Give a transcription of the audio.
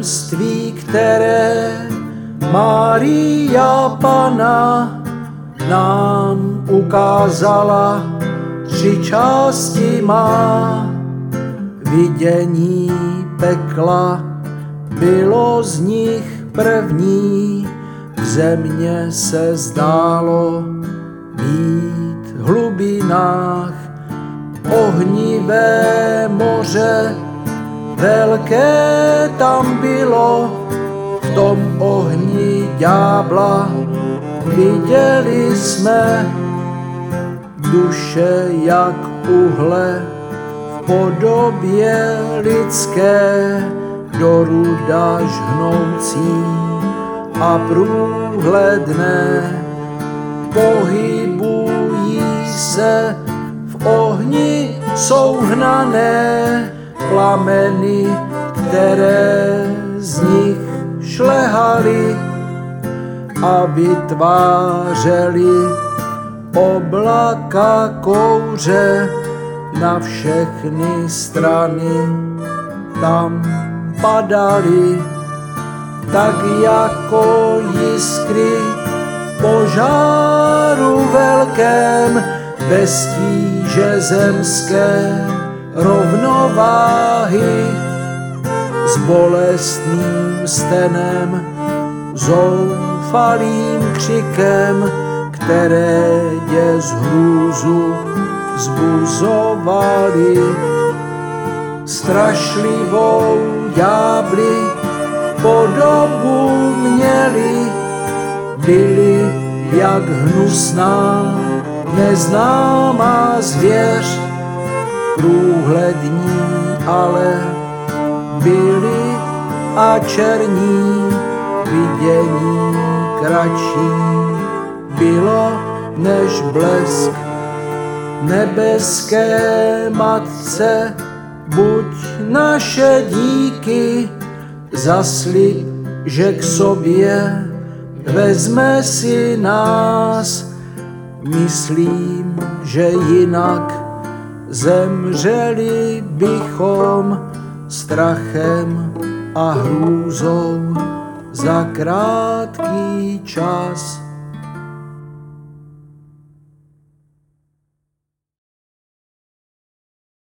tajemství, které Mária Panna nám ukázala, 3 části má. Vidění pekla bylo z nich první, v země se zdálo být v hlubinách. Ohnivé moře velké tam bylo, v tom ohni ďábla viděli jsme. Duše jak uhle v podobě lidské, do ruda žhnoucí a průhledné, pohybují se v ohni souhnané, plameny, které z nich šlehaly a vytvářely oblaka kouře na všechny strany. Tam padaly tak jako jiskry v požáru velkém, bez tíže zemské rovnováhy. S bolestným stenem, zoufalým křikem, které děs hrůzu zbuzovali. Strašlivou ďábli podobu měli, byli jak hnusná neznámá zvěř. Průhlední ale byli a černí, vidění kratší bylo než blesk. Nebeské Matce buď naše díky, za slib, že k sobě vezme si nás. Myslím, že jinak zemřeli bychom strachem a hrůzou za krátký čas.